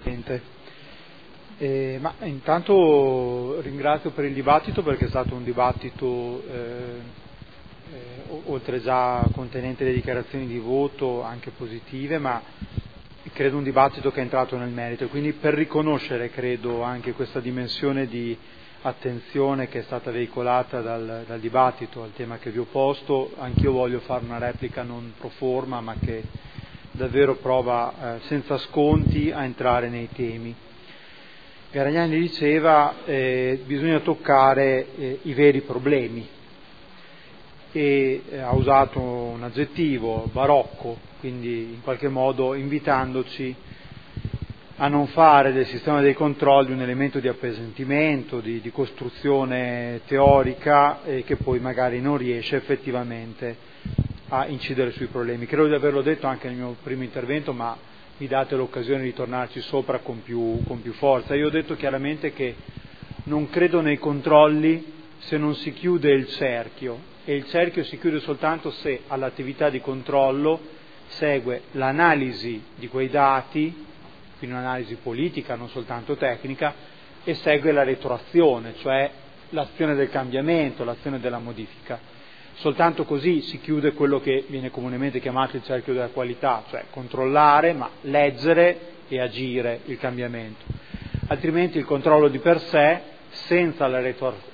Ma intanto ringrazio per il dibattito, perché è stato un dibattito oltre già contenente le dichiarazioni di voto anche positive, ma credo un dibattito che è entrato nel merito, e quindi per riconoscere credo anche questa dimensione di attenzione che è stata veicolata dal dibattito al tema che vi ho posto, anch'io voglio fare una replica non pro forma, ma che davvero prova senza sconti a entrare nei temi. Garagnani diceva bisogna toccare i veri problemi, e ha usato un aggettivo barocco, quindi in qualche modo invitandoci a non fare del sistema dei controlli un elemento di appesantimento, di costruzione teorica, che poi magari non riesce effettivamente a incidere sui problemi. Credo di averlo detto anche nel mio primo intervento, ma mi date l'occasione di tornarci sopra con più forza. Io ho detto chiaramente che non credo nei controlli se non si chiude il cerchio, e il cerchio si chiude soltanto se all'attività di controllo segue l'analisi di quei dati, quindi un'analisi politica, non soltanto tecnica, e segue la retroazione, cioè l'azione del cambiamento, l'azione della modifica. Soltanto così si chiude quello che viene comunemente chiamato il cerchio della qualità, cioè controllare, ma leggere e agire il cambiamento. Altrimenti il controllo di per sé, senza la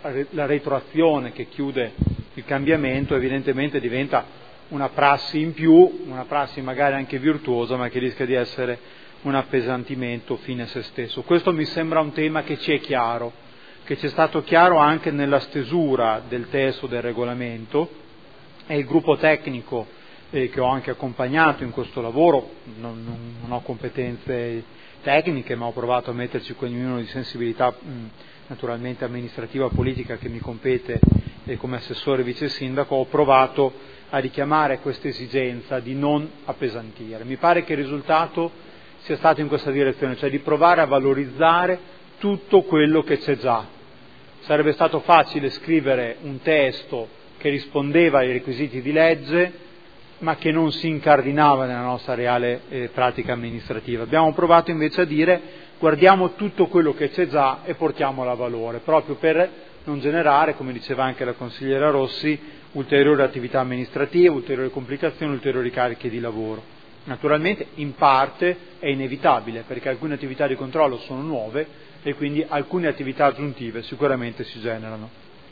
retroazione che chiude il cambiamento, evidentemente diventa una prassi in più, una prassi magari anche virtuosa, ma che rischia di essere un appesantimento fine a se stesso. Questo mi sembra un tema che ci è chiaro, che ci è stato chiaro anche nella stesura del testo del regolamento, e il gruppo tecnico che ho anche accompagnato in questo lavoro, non ho competenze tecniche, ma ho provato a metterci quel minimo di sensibilità naturalmente amministrativa politica che mi compete come assessore vice sindaco, ho provato a richiamare questa esigenza di non appesantire. Mi pare che il risultato sia stato in questa direzione, cioè di provare a valorizzare tutto quello che c'è già. Sarebbe stato facile scrivere un testo che rispondeva ai requisiti di legge, ma che non si incardinava nella nostra reale pratica amministrativa. Abbiamo provato invece a dire: guardiamo tutto quello che c'è già e portiamolo a valore, proprio per non generare, come diceva anche la consigliera Rossi, ulteriori attività amministrative, ulteriori complicazioni, ulteriori cariche di lavoro. Naturalmente in parte è inevitabile, perché alcune attività di controllo sono nuove e quindi alcune attività aggiuntive sicuramente si generano.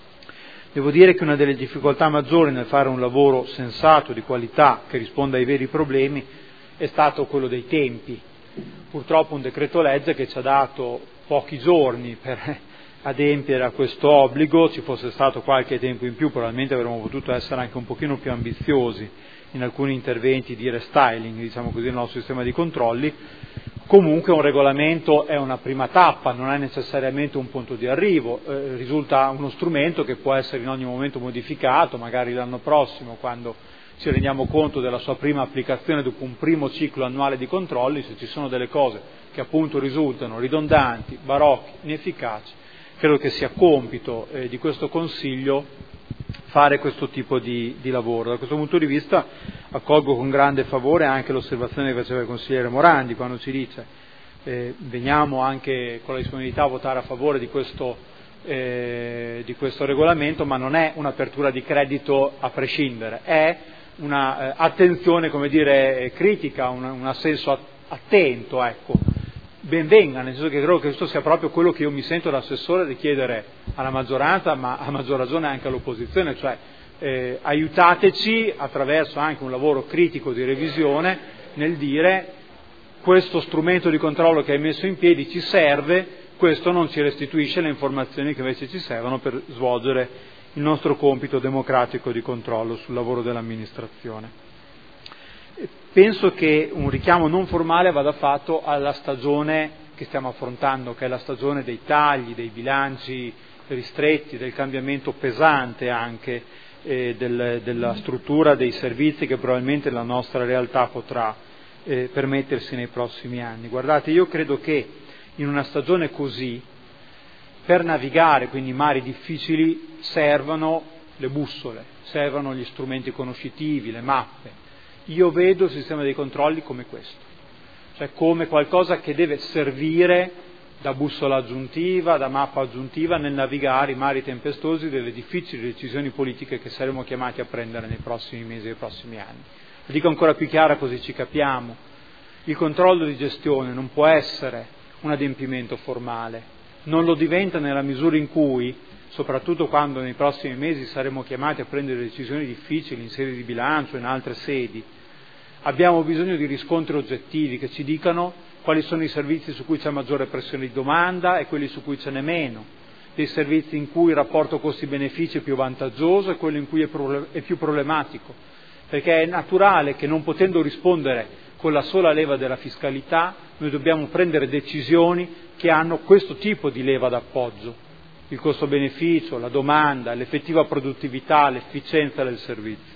Devo dire che una delle difficoltà maggiori nel fare un lavoro sensato, di qualità, che risponda ai veri problemi, è stato quello dei tempi. Purtroppo un decreto legge che ci ha dato pochi giorni per adempiere a questo obbligo. Ci fosse stato qualche tempo in più, probabilmente avremmo potuto essere anche un pochino più ambiziosi in alcuni interventi di restyling, diciamo così, del nostro sistema di controlli. Comunque un regolamento è una prima tappa, non è necessariamente un punto di arrivo, risulta uno strumento che può essere in ogni momento modificato, magari l'anno prossimo, quando ci rendiamo conto della sua prima applicazione dopo un primo ciclo annuale di controlli. Se ci sono delle cose che appunto risultano ridondanti, barocche, inefficaci, credo che sia compito di questo Consiglio fare questo tipo di lavoro. Da questo punto di vista accolgo con grande favore anche l'osservazione che faceva il consigliere Morandi, quando ci dice veniamo anche con la disponibilità a votare a favore di questo regolamento, ma non è un'apertura di credito a prescindere, è una attenzione, come dire, critica, un assenso attento, ecco. Ben venga, nel senso che credo che questo sia proprio quello che io mi sento da assessore di chiedere alla maggioranza, ma a maggior ragione anche all'opposizione, cioè aiutateci attraverso anche un lavoro critico di revisione nel dire: questo strumento di controllo che hai messo in piedi ci serve, questo non ci restituisce le informazioni che invece ci servono per svolgere il nostro compito democratico di controllo sul lavoro dell'amministrazione. Penso che un richiamo non formale vada fatto alla stagione che stiamo affrontando, che è la stagione dei tagli, dei bilanci ristretti, del cambiamento pesante anche della struttura dei servizi che probabilmente la nostra realtà potrà permettersi nei prossimi anni. Guardate, io credo che in una stagione così, per navigare quindi mari difficili, servano le bussole, servano gli strumenti conoscitivi, le mappe. Io vedo il sistema dei controlli come questo. cioè come qualcosa che deve servire da bussola aggiuntiva, da mappa aggiuntiva nel navigare i mari tempestosi delle difficili decisioni politiche che saremo chiamati a prendere nei prossimi mesi e nei prossimi anni. Lo dico ancora più chiara così ci capiamo. Il controllo di gestione non può essere un adempimento formale, non lo diventa nella misura in cui, soprattutto quando nei prossimi mesi saremo chiamati a prendere decisioni difficili in sede di bilancio e in altre sedi, abbiamo bisogno di riscontri oggettivi che ci dicano quali sono i servizi su cui c'è maggiore pressione di domanda e quelli su cui ce n'è meno, dei servizi in cui il rapporto costi-benefici è più vantaggioso e quello in cui è più problematico, perché è naturale che non potendo rispondere con la sola leva della fiscalità noi dobbiamo prendere decisioni che hanno questo tipo di leva d'appoggio, il costo-beneficio, la domanda, l'effettiva produttività, l'efficienza del servizio.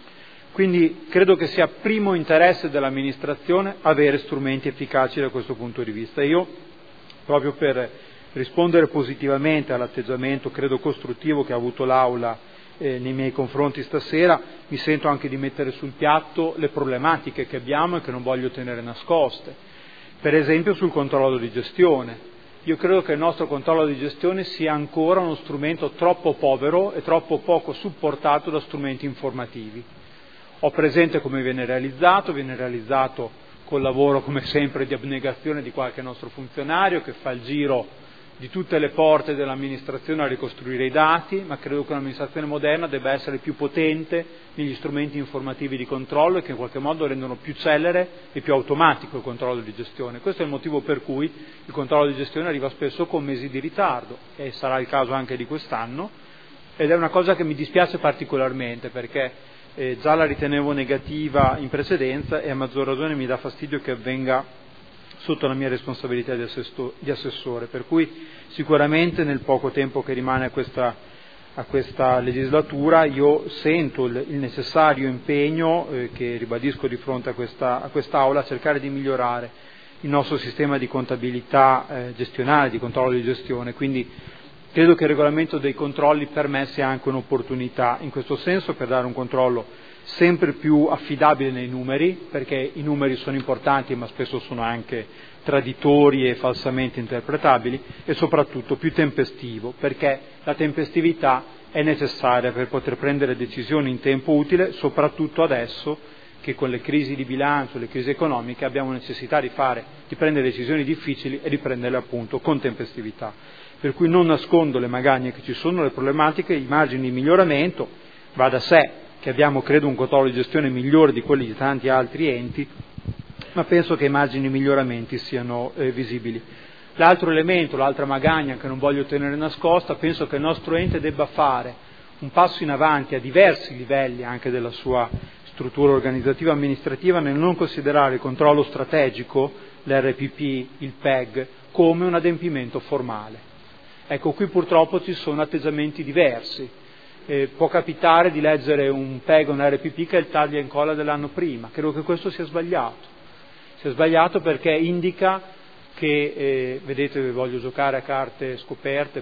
Quindi credo che sia primo interesse dell'amministrazione avere strumenti efficaci da questo punto di vista. Io, proprio per rispondere positivamente all'atteggiamento, credo costruttivo, che ha avuto l'Aula nei miei confronti stasera, mi sento anche di mettere sul piatto le problematiche che abbiamo e che non voglio tenere nascoste. Per esempio sul controllo di gestione. Io credo che il nostro controllo di gestione sia ancora uno strumento troppo povero e troppo poco supportato da strumenti informativi. Ho presente come viene realizzato col lavoro come sempre di abnegazione di qualche nostro funzionario che fa il giro di tutte le porte dell'amministrazione a ricostruire i dati, ma credo che un'amministrazione moderna debba essere più potente negli strumenti informativi di controllo e che in qualche modo rendono più celere e più automatico il controllo di gestione. Questo è il motivo per cui il controllo di gestione arriva spesso con mesi di ritardo, e sarà il caso anche di quest'anno, ed è una cosa che mi dispiace particolarmente perché già la ritenevo negativa in precedenza e a maggior ragione mi dà fastidio che avvenga sotto la mia responsabilità di assessore, per cui sicuramente nel poco tempo che rimane a questa legislatura io sento il necessario impegno che ribadisco di fronte a quest'Aula a cercare di migliorare il nostro sistema di contabilità gestionale, di controllo di gestione, quindi credo che il regolamento dei controlli per me sia anche un'opportunità in questo senso per dare un controllo sempre più affidabile nei numeri, perché i numeri sono importanti ma spesso sono anche traditori e falsamente interpretabili, e soprattutto più tempestivo, perché la tempestività è necessaria per poter prendere decisioni in tempo utile, soprattutto adesso che con le crisi di bilancio, le crisi economiche abbiamo necessità di prendere decisioni difficili e di prenderle appunto con tempestività. Per cui non nascondo le magagne che ci sono, le problematiche, i margini di miglioramento. Va da sé che abbiamo, credo, un controllo di gestione migliore di quelli di tanti altri enti, ma penso che i margini di miglioramenti siano visibili. L'altro elemento, l'altra magagna che non voglio tenere nascosta, penso che il nostro ente debba fare un passo in avanti a diversi livelli anche della sua struttura organizzativa amministrativa nel non considerare il controllo strategico, l'RPP, il PEG, come un adempimento formale. Ecco, qui purtroppo ci sono atteggiamenti diversi. Può capitare di leggere un PEG o un RPP che è il taglia e incolla dell'anno prima. Credo che questo sia sbagliato. Sia sbagliato perché indica che, vedete, voglio giocare a carte scoperte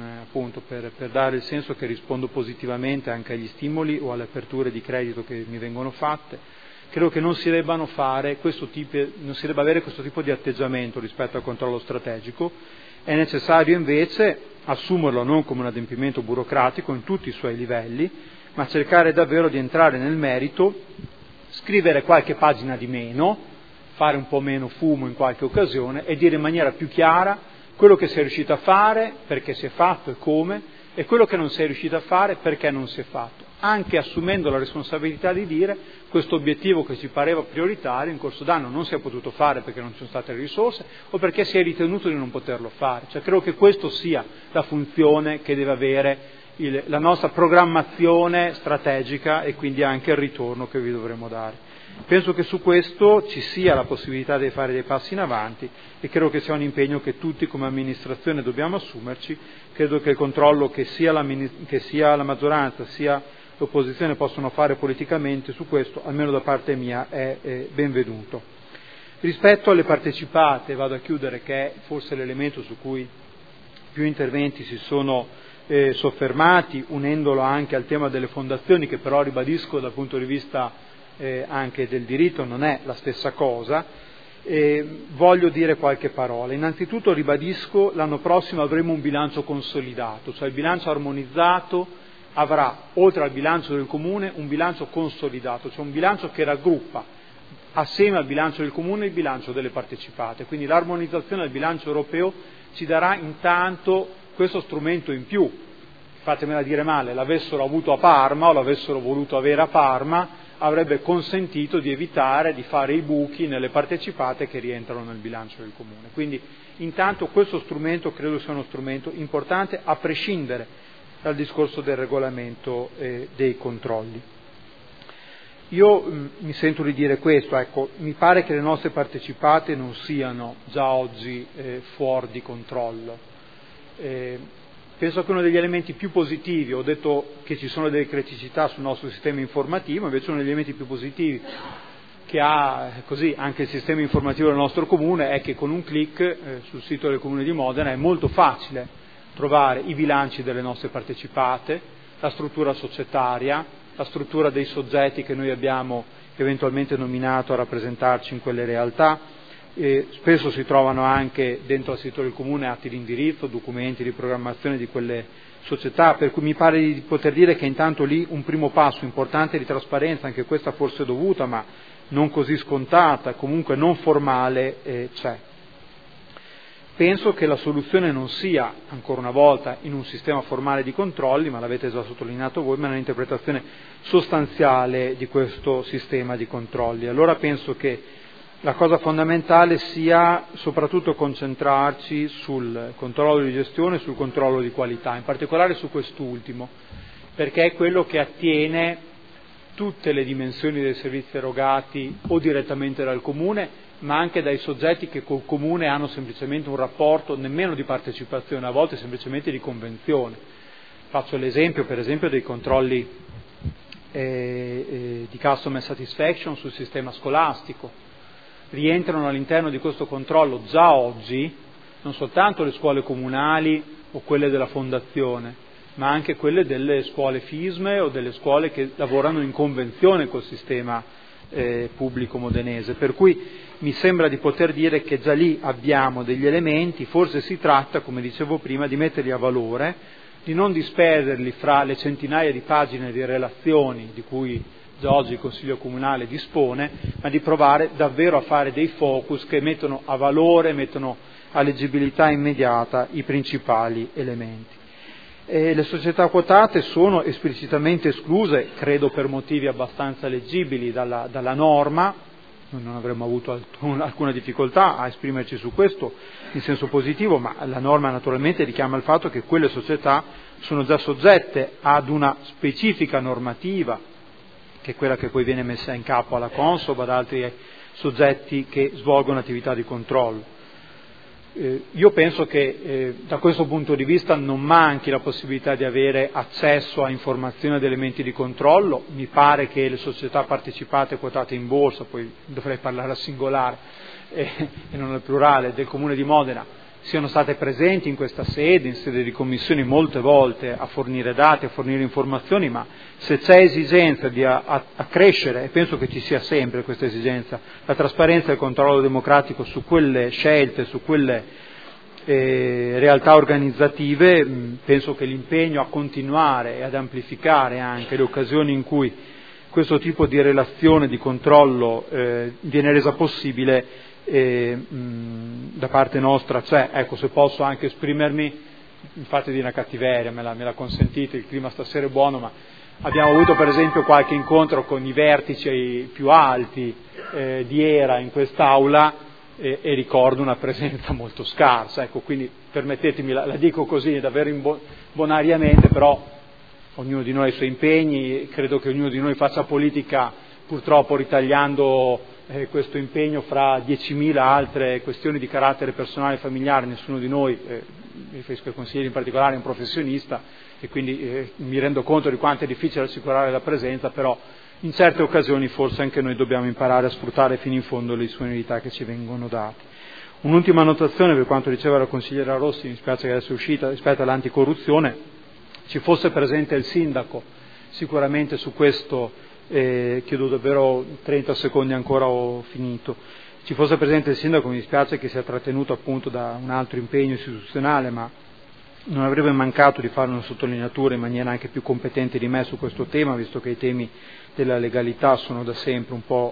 per dare il senso che rispondo positivamente anche agli stimoli o alle aperture di credito che mi vengono fatte. Credo che non si debba avere questo tipo di atteggiamento rispetto al controllo strategico. È necessario invece assumerlo non come un adempimento burocratico in tutti i suoi livelli, ma cercare davvero di entrare nel merito, scrivere qualche pagina di meno, fare un po' meno fumo in qualche occasione e dire in maniera più chiara quello che si è riuscito a fare, perché si è fatto e come, e quello che non si è riuscito a fare, perché non si è fatto, anche assumendo la responsabilità di dire questo obiettivo che ci pareva prioritario in corso d'anno non si è potuto fare perché non ci sono state le risorse o perché si è ritenuto di non poterlo fare. Cioè, credo che questo sia la funzione che deve avere la nostra programmazione strategica e quindi anche il ritorno che vi dovremo dare. Penso che su questo ci sia la possibilità di fare dei passi in avanti e credo che sia un impegno che tutti come amministrazione dobbiamo assumerci. Credo che il controllo che sia la maggioranza sia l'opposizione possono fare politicamente su questo, almeno da parte mia, è benvenuto. Rispetto alle partecipate, vado a chiudere, che è forse l'elemento su cui più interventi si sono soffermati, unendolo anche al tema delle fondazioni, che però ribadisco dal punto di vista anche del diritto non è la stessa cosa, Voglio dire qualche parola. Innanzitutto ribadisco, l'anno prossimo avremo un bilancio consolidato, cioè il bilancio armonizzato avrà, oltre al bilancio del Comune, un bilancio consolidato, cioè un bilancio che raggruppa assieme al bilancio del Comune il bilancio delle partecipate. Quindi l'armonizzazione del bilancio europeo ci darà intanto questo strumento in più. Fatemela dire male, l'avessero avuto a Parma o l'avessero voluto avere a Parma, avrebbe consentito di evitare di fare i buchi nelle partecipate che rientrano nel bilancio del Comune. Quindi intanto questo strumento credo sia uno strumento importante a prescindere dal discorso del regolamento dei controlli. Io mi sento di dire questo, ecco, mi pare che le nostre partecipate non siano già oggi fuori di controllo. Penso che uno degli elementi più positivi, ho detto che ci sono delle criticità sul nostro sistema informativo, invece uno degli elementi più positivi che ha così anche il sistema informativo del nostro Comune è che con un clic sul sito del Comune di Modena è molto facile trovare i bilanci delle nostre partecipate, la struttura societaria, la struttura dei soggetti che noi abbiamo eventualmente nominato a rappresentarci in quelle realtà. Spesso si trovano anche dentro al sito del Comune atti di indirizzo, documenti di programmazione di quelle società, per cui mi pare di poter dire che intanto lì un primo passo importante di trasparenza, anche questa forse dovuta ma non così scontata, comunque non formale, c'è. Penso che la soluzione non sia, ancora una volta, in un sistema formale di controlli, ma l'avete già sottolineato voi, ma nell'interpretazione sostanziale di questo sistema di controlli. Allora penso che la cosa fondamentale sia soprattutto concentrarci sul controllo di gestione e sul controllo di qualità, in particolare su quest'ultimo, perché è quello che attiene tutte le dimensioni dei servizi erogati o direttamente dal Comune, ma anche dai soggetti che col Comune hanno semplicemente un rapporto nemmeno di partecipazione, a volte semplicemente di convenzione. Faccio l'esempio, per esempio, dei controlli di customer satisfaction sul sistema scolastico. Rientrano all'interno di questo controllo già oggi non soltanto le scuole comunali o quelle della fondazione, ma anche quelle delle scuole FISME o delle scuole che lavorano in convenzione col sistema pubblico modenese, per cui mi sembra di poter dire che già lì abbiamo degli elementi, forse si tratta, come dicevo prima, di metterli a valore, di non disperderli fra le centinaia di pagine di relazioni di cui già oggi il Consiglio Comunale dispone, ma di provare davvero a fare dei focus che mettono a valore, mettono a leggibilità immediata i principali elementi. Le società quotate sono esplicitamente escluse, credo per motivi abbastanza leggibili dalla norma. Noi non avremmo avuto alcuna difficoltà a esprimerci su questo in senso positivo, ma la norma naturalmente richiama il fatto che quelle società sono già soggette ad una specifica normativa, che è quella che poi viene messa in capo alla Consob, ad altri soggetti che svolgono attività di controllo. Io penso che da questo punto di vista non manchi la possibilità di avere accesso a informazioni ed elementi di controllo. Mi pare che le società partecipate quotate in borsa, poi dovrei parlare al singolare e non al plurale, del Comune di Modena, siano state presenti in questa sede, in sede di commissioni molte volte a fornire dati, a fornire informazioni, ma se c'è esigenza di accrescere, e penso che ci sia sempre questa esigenza, la trasparenza e il controllo democratico su quelle scelte, su quelle realtà organizzative, penso che l'impegno a continuare e ad amplificare anche le occasioni in cui questo tipo di relazione, di controllo viene resa possibile da parte nostra c'è. Ecco, se posso anche esprimermi, infatti di una cattiveria, me la consentite, il clima stasera è buono, ma abbiamo avuto per esempio qualche incontro con i vertici più alti di ERA in quest'aula e ricordo una presenza molto scarsa, ecco, quindi permettetemi, la dico così davvero bonariamente, però ognuno di noi ha i suoi impegni, credo che ognuno di noi faccia politica purtroppo ritagliando questo impegno fra 10.000 altre questioni di carattere personale e familiare. Nessuno di noi, mi riferisco ai consiglieri in particolare, è un professionista e quindi mi rendo conto di quanto è difficile assicurare la presenza, però in certe occasioni forse anche noi dobbiamo imparare a sfruttare fino in fondo le disponibilità che ci vengono date. Un'ultima annotazione per quanto diceva la consigliera Rossi, mi spiace che adesso è uscita, rispetto all'anticorruzione, ci fosse presente il sindaco sicuramente su questo. Chiedo davvero 30 secondi ancora, ho finito. ci fosse presente il Sindaco. Mi dispiace che sia trattenuto appunto da un altro impegno istituzionale, ma non avrebbe mancato di fare una sottolineatura in maniera anche più competente di me su questo tema, visto che i temi della legalità sono da sempre un po'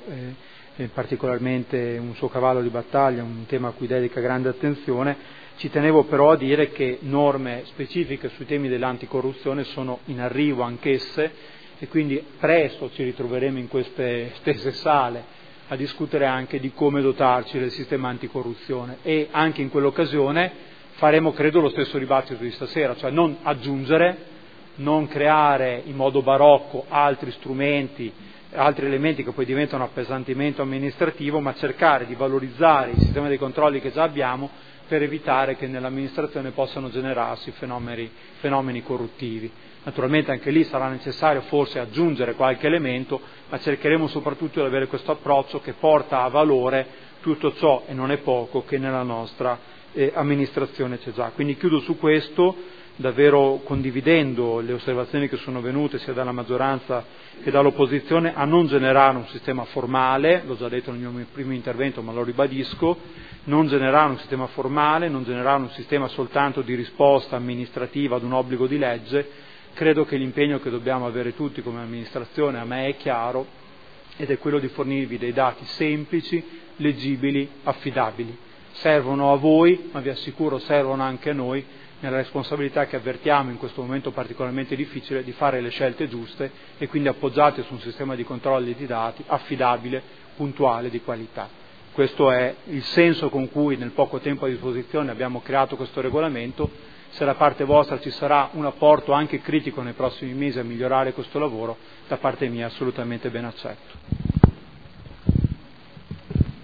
particolarmente un suo cavallo di battaglia, un tema a cui dedica grande attenzione. Ci tenevo però a dire che norme specifiche sui temi dell'anticorruzione sono in arrivo anch'esse, e quindi presto ci ritroveremo in queste stesse sale a discutere anche di come dotarci del sistema anticorruzione, e anche in quell'occasione faremo, credo, lo stesso dibattito di stasera, cioè non aggiungere, non creare in modo barocco altri strumenti, altri elementi che poi diventano appesantimento amministrativo, ma cercare di valorizzare il sistema dei controlli che già abbiamo per evitare che nell'amministrazione possano generarsi fenomeni corruttivi. Naturalmente anche lì sarà necessario forse aggiungere qualche elemento, ma cercheremo soprattutto di avere questo approccio che porta a valore tutto ciò, e non è poco, che nella nostra amministrazione c'è già. Quindi chiudo su questo, davvero condividendo le osservazioni che sono venute sia dalla maggioranza che dall'opposizione, a non generare un sistema formale, l'ho già detto nel mio primo intervento ma lo ribadisco, non generare un sistema formale, non generare un sistema soltanto di risposta amministrativa ad un obbligo di legge. Credo che l'impegno che dobbiamo avere tutti come amministrazione, a me è chiaro, ed è quello di fornirvi dei dati semplici, leggibili, affidabili. Servono a voi, ma vi assicuro servono anche a noi, nella responsabilità che avvertiamo in questo momento particolarmente difficile di fare le scelte giuste, e quindi appoggiate su un sistema di controlli di dati affidabile, puntuale, di qualità. Questo è il senso con cui nel poco tempo a disposizione abbiamo creato questo regolamento. Se da parte vostra ci sarà un apporto anche critico nei prossimi mesi a migliorare questo lavoro, da parte mia assolutamente ben accetto.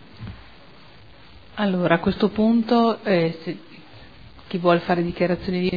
Allora, a questo punto chi vuole fare dichiarazioni di